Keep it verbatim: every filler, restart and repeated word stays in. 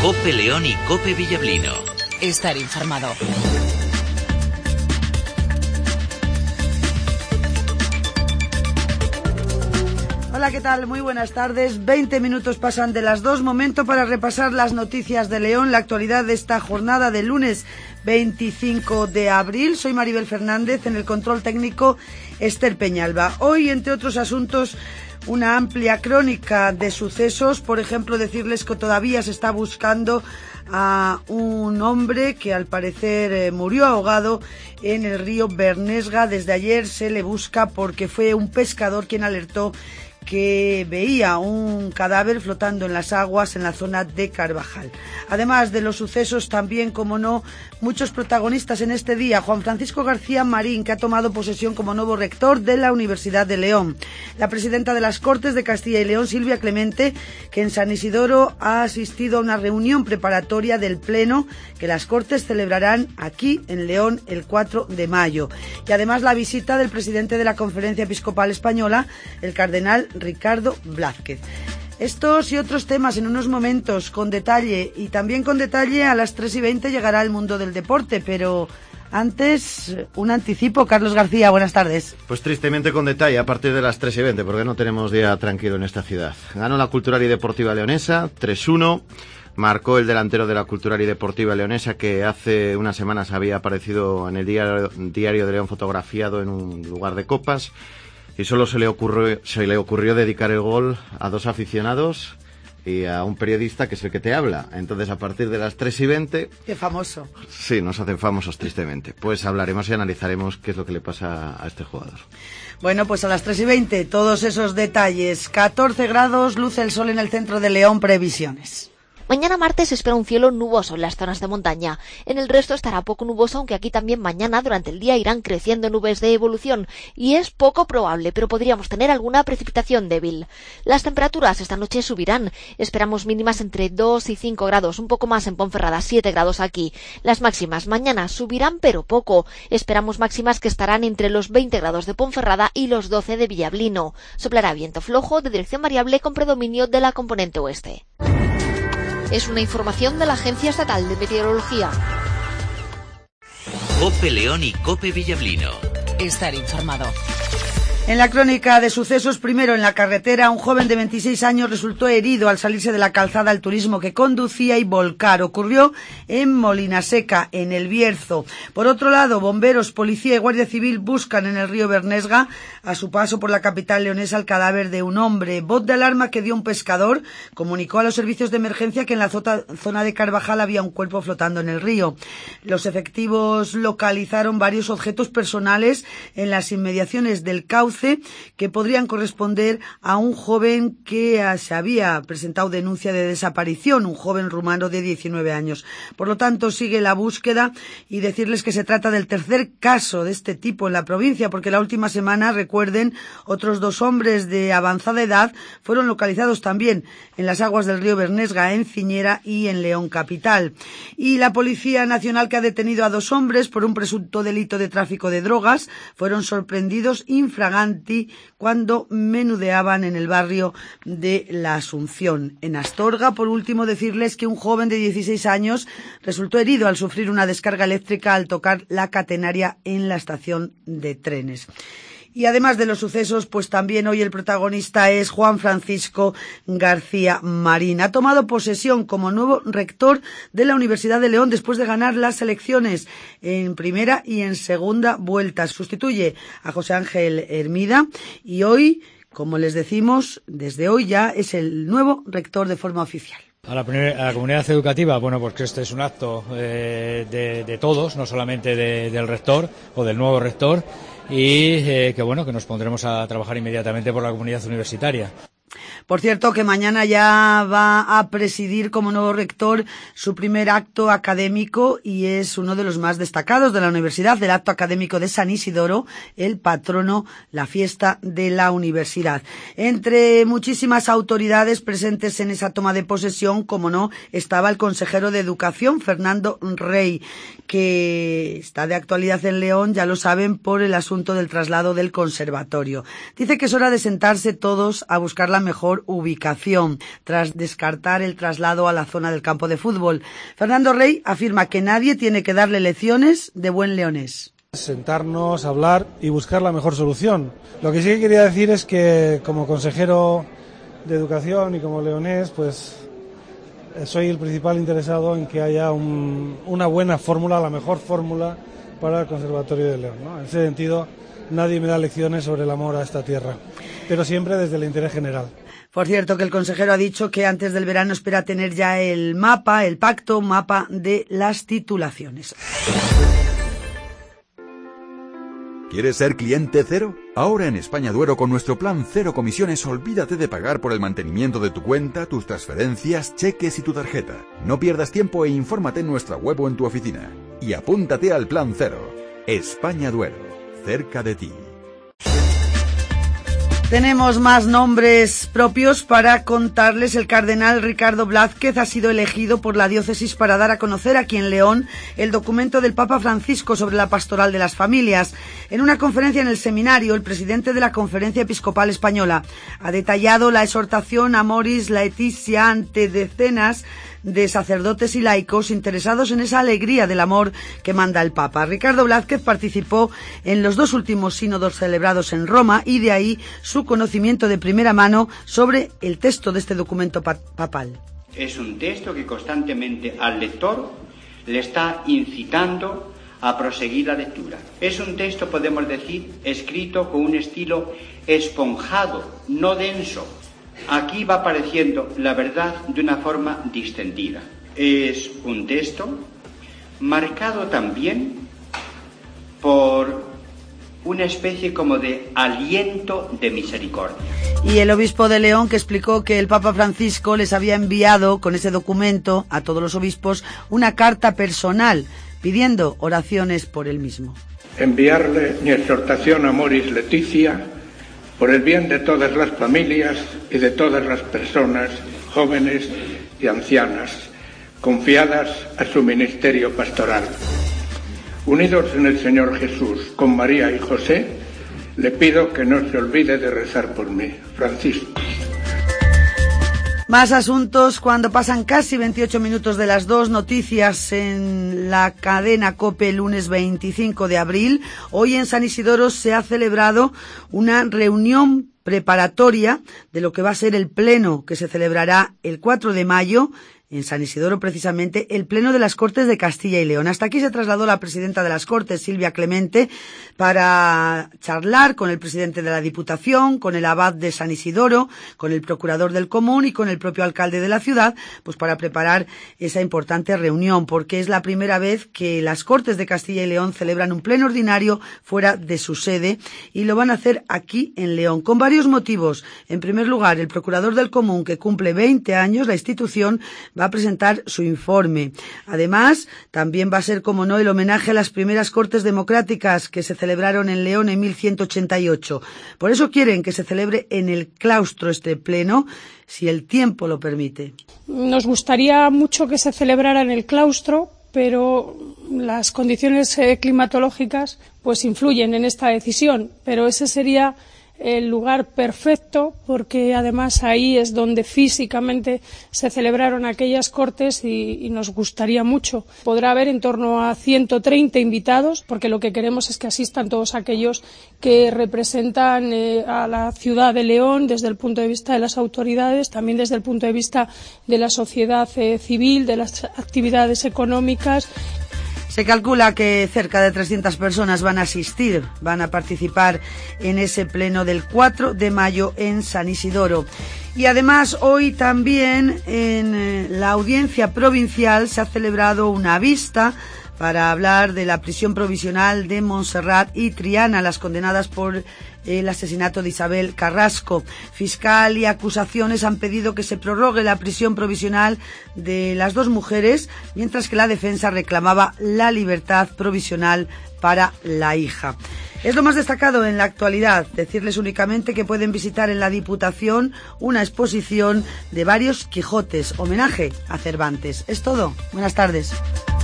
COPE León y COPE Villablino. Estar informado. Hola, ¿qué tal? Muy buenas tardes. veinte minutos pasan de las dos. Momento para repasar las noticias de León, la actualidad de esta jornada de lunes veinticinco de abril. Soy Maribel Fernández, en el control técnico Esther Peñalba. Hoy, entre otros asuntos, una amplia crónica de sucesos. Por ejemplo, decirles que todavía se está buscando a un hombre que al parecer eh, murió ahogado en el río Bernesga. Desde ayer se le busca porque fue un pescador quien alertó que veía un cadáver flotando en las aguas en la zona de Carvajal. Además de los sucesos, también, como no, muchos protagonistas en este día. Juan Francisco García Marín, que ha tomado posesión como nuevo rector de la Universidad de León. La presidenta de las Cortes de Castilla y León, Silvia Clemente, que en San Isidoro ha asistido a una reunión preparatoria del Pleno que las Cortes celebrarán aquí en León el cuatro de mayo. Y además la visita del presidente de la Conferencia Episcopal Española, el cardenal Ricardo Blázquez. Estos y otros temas en unos momentos con detalle, y también con detalle a las tres y veinte llegará el mundo del deporte, pero antes un anticipo. Carlos García, buenas tardes. Pues tristemente con detalle a partir de las tres y veinte, porque no tenemos día tranquilo en esta ciudad. Ganó la Cultural y Deportiva Leonesa tres uno, marcó el delantero de la Cultural y Deportiva Leonesa, que hace unas semanas había aparecido en el diario, diario de León fotografiado en un lugar de copas. Y solo se le ocurrió, se le ocurrió dedicar el gol a dos aficionados y a un periodista que es el que te habla. Entonces, a partir de las tres y veinte... ¡Qué famoso! Sí, nos hacen famosos, tristemente. Pues hablaremos y analizaremos qué es lo que le pasa a este jugador. Bueno, pues a las tres y veinte, todos esos detalles. catorce grados, luce el sol en el centro de León, previsiones. Mañana martes se espera un cielo nuboso en las zonas de montaña. En el resto estará poco nuboso, aunque aquí también mañana durante el día irán creciendo nubes de evolución y es poco probable, pero podríamos tener alguna precipitación débil. Las temperaturas esta noche subirán. Esperamos mínimas entre dos y cinco grados, un poco más en Ponferrada, siete grados aquí. Las máximas mañana subirán pero poco. Esperamos máximas que estarán entre los veinte grados de Ponferrada y los doce de Villablino. Soplará viento flojo de dirección variable con predominio de la componente oeste. Es una información de la Agencia Estatal de Meteorología. COPE León y COPE Villablino. Estar informado. En la crónica de sucesos, primero en la carretera, un joven de veintiséis años resultó herido al salirse de la calzada al turismo que conducía y volcar. Ocurrió en Molinaseca, en El Bierzo. Por otro lado, bomberos, policía y guardia civil buscan en el río Bernesga, a su paso por la capital leonesa, el cadáver de un hombre. Voz de alarma que dio un pescador comunicó a los servicios de emergencia que en la zona de Carvajal había un cuerpo flotando en el río. Los efectivos localizaron varios objetos personales en las inmediaciones del cauce que podrían corresponder a un joven que se había presentado denuncia de desaparición, un joven rumano de diecinueve años. Por lo tanto, sigue la búsqueda, y decirles que se trata del tercer caso de este tipo en la provincia, porque la última semana, recuerden, otros dos hombres de avanzada edad fueron localizados también en las aguas del río Bernesga, en Ciñera y en León capital. Y la Policía Nacional, que ha detenido a dos hombres por un presunto delito de tráfico de drogas, fueron sorprendidos infraganti cuando menudeaban en el barrio de la Asunción, en Astorga. Por último, decirles que un joven de dieciséis años resultó herido al sufrir una descarga eléctrica al tocar la catenaria en la estación de trenes. Y además de los sucesos, pues también hoy el protagonista es Juan Francisco García Marín. Ha tomado posesión como nuevo rector de la Universidad de León después de ganar las elecciones en primera y en segunda vuelta. Sustituye a José Ángel Hermida y hoy, como les decimos, desde hoy ya es el nuevo rector de forma oficial. A la, a la comunidad educativa, bueno, pues que este es un acto eh, de, de todos, no solamente de, del rector o del nuevo rector, y eh, que bueno, que nos pondremos a trabajar inmediatamente por la comunidad universitaria. Por cierto, que mañana ya va a presidir como nuevo rector su primer acto académico y es uno de los más destacados de la universidad, del acto académico de San Isidoro, el patrono, la fiesta de la universidad. Entre muchísimas autoridades presentes en esa toma de posesión, como no, estaba el consejero de Educación, Fernando Rey, que está de actualidad en León, ya lo saben, por el asunto del traslado del conservatorio. Dice que es hora de sentarse todos a buscar la la mejor ubicación, tras descartar el traslado a la zona del campo de fútbol. Fernando Rey afirma que nadie tiene que darle lecciones de buen leonés. Sentarnos, hablar y buscar la mejor solución. Lo que sí que quería decir es que como consejero de Educación y como leonés, pues soy el principal interesado en que haya un, una buena fórmula, la mejor fórmula para el Conservatorio de León, ¿no? En ese sentido, nadie me da lecciones sobre el amor a esta tierra, pero siempre desde el interés general. Por cierto, que el consejero ha dicho que antes del verano espera tener ya el mapa, el pacto, mapa de las titulaciones. ¿Quieres ser cliente cero? Ahora en España Duero con nuestro plan cero comisiones olvídate de pagar por el mantenimiento de tu cuenta, tus transferencias, cheques y tu tarjeta. No pierdas tiempo e infórmate en nuestra web o en tu oficina. Y apúntate al plan cero. España Duero, cerca de ti. Tenemos más nombres propios para contarles. El cardenal Ricardo Blázquez ha sido elegido por la diócesis para dar a conocer aquí en León el documento del Papa Francisco sobre la pastoral de las familias. En una conferencia en el seminario, el presidente de la Conferencia Episcopal Española ha detallado la exhortación Amoris Laetitia ante decenas de sacerdotes y laicos interesados en esa alegría del amor que manda el Papa. Ricardo Blázquez participó en los dos últimos sínodos celebrados en Roma y de ahí su conocimiento de primera mano sobre el texto de este documento papal. Es un texto que constantemente al lector le está incitando a proseguir la lectura. Es un texto, podemos decir, escrito con un estilo esponjado, no denso. Aquí va apareciendo la verdad de una forma distendida. Es un texto marcado también por una especie como de aliento de misericordia. Y el obispo de León, que explicó que el Papa Francisco les había enviado con ese documento a todos los obispos una carta personal pidiendo oraciones por él mismo. Enviarle mi exhortación Amoris Laetitia por el bien de todas las familias y de todas las personas, jóvenes y ancianas, confiadas a su ministerio pastoral. Unidos en el Señor Jesús con María y José, le pido que no se olvide de rezar por mí. Francisco. Más asuntos cuando pasan casi veintiocho minutos de las dos. Noticias en la cadena COPE lunes veinticinco de abril. Hoy en San Isidoro se ha celebrado una reunión preparatoria de lo que va a ser el pleno que se celebrará el cuatro de mayo en San Isidoro, precisamente, el Pleno de las Cortes de Castilla y León. Hasta aquí se trasladó la presidenta de las Cortes, Silvia Clemente, para charlar con el presidente de la Diputación, con el abad de San Isidoro, con el procurador del común y con el propio alcalde de la ciudad, pues para preparar esa importante reunión, porque es la primera vez que las Cortes de Castilla y León celebran un pleno ordinario fuera de su sede y lo van a hacer aquí en León, con varios motivos. En primer lugar, el procurador del común, que cumple veinte años, la institución va a presentar su informe. Además, también va a ser, como no, el homenaje a las primeras Cortes democráticas que se celebraron en León en mil ciento ochenta y ocho. Por eso quieren que se celebre en el claustro este pleno, si el tiempo lo permite. Nos gustaría mucho que se celebrara en el claustro, pero las condiciones eh, climatológicas pues influyen en esta decisión, pero ese sería el lugar perfecto, porque además ahí es donde físicamente se celebraron aquellas Cortes y, y nos gustaría mucho. Podrá haber en torno a ciento treinta invitados, porque lo que queremos es que asistan todos aquellos que representan eh, a la ciudad de León desde el punto de vista de las autoridades, también desde el punto de vista de la sociedad eh, civil, de las actividades económicas. Se calcula que cerca de trescientas personas van a asistir, van a participar en ese pleno del cuatro de mayo en San Isidoro. Y además hoy también en la audiencia provincial se ha celebrado una vista para hablar de la prisión provisional de Montserrat y Triana, las condenadas por el asesinato de Isabel Carrasco. Fiscal y acusaciones han pedido que se prorrogue la prisión provisional de las dos mujeres, mientras que la defensa reclamaba la libertad provisional para la hija. Es lo más destacado en la actualidad. Decirles únicamente que pueden visitar en la Diputación una exposición de varios Quijotes, homenaje a Cervantes. Es todo. Buenas tardes.